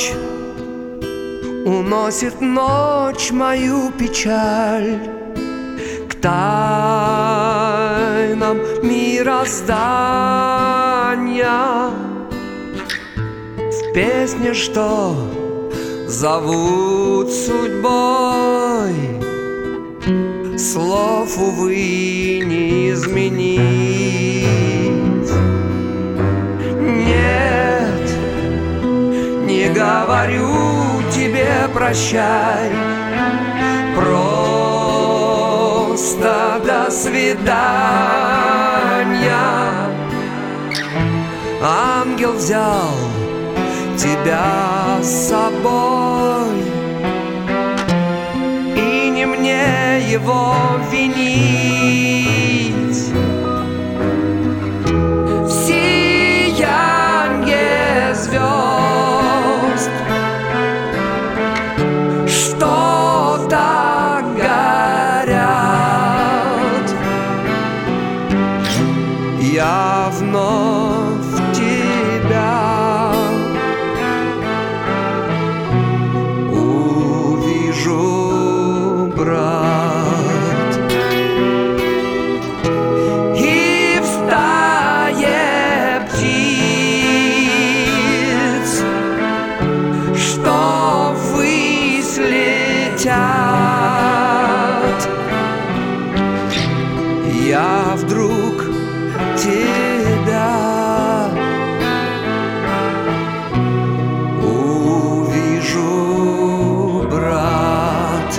Ночь уносит ночь мою печаль к тайнам мироздания. В песне, что зовут судьбой, слов, увы, не изменить. Нет, не говорю тебе прощай, просто до свидания. Ангел взял тебя с собой, и не мне его винить. В сиянье звезд что-то горят. Я вновь тебя увижу, брат, и в стае птиц, что ввысь летят, я вдруг тебя увижу, брат.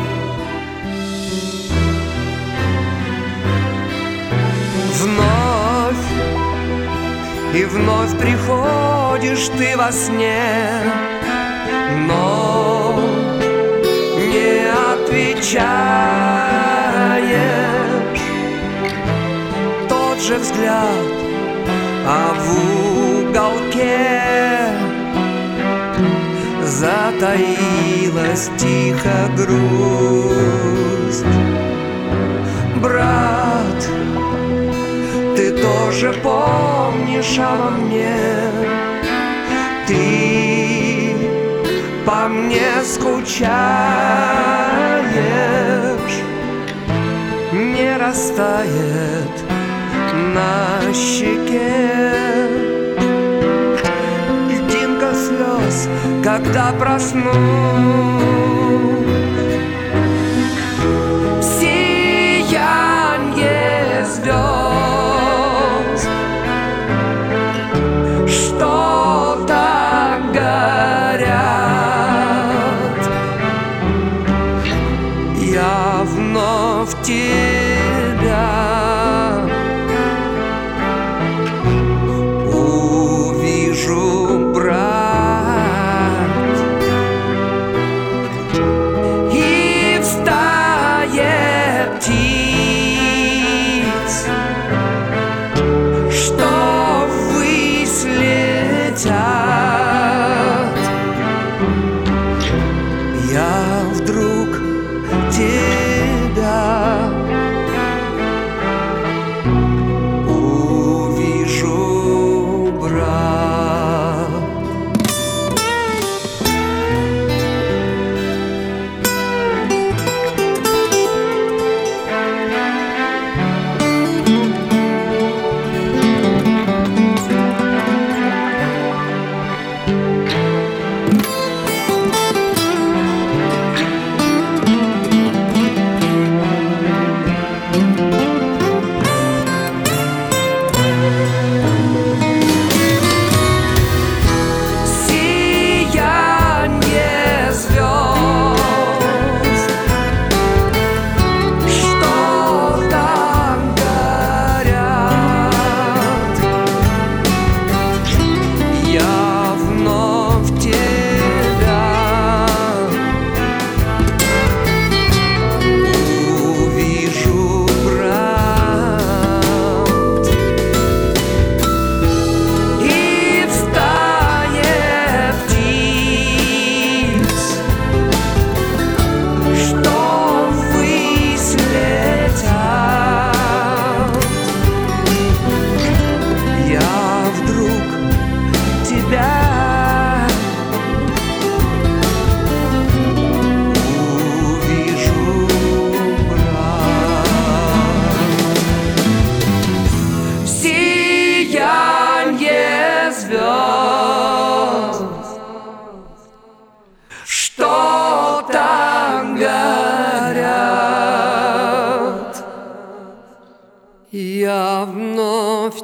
Вновь и вновь приходишь ты во сне, но не отвечаешь. Тот же взгляд, а в уголке затаилась тихо грусть. Брат, ты тоже помнишь обо мне, ты по мне скучаешь, не растает на щеке льдинка слез, когда проснусь. Сиянье звезд что-то горят. Я вновь тебя увижу, брат,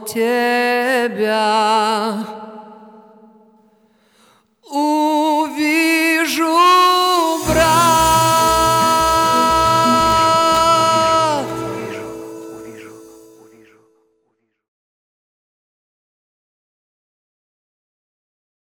тебя.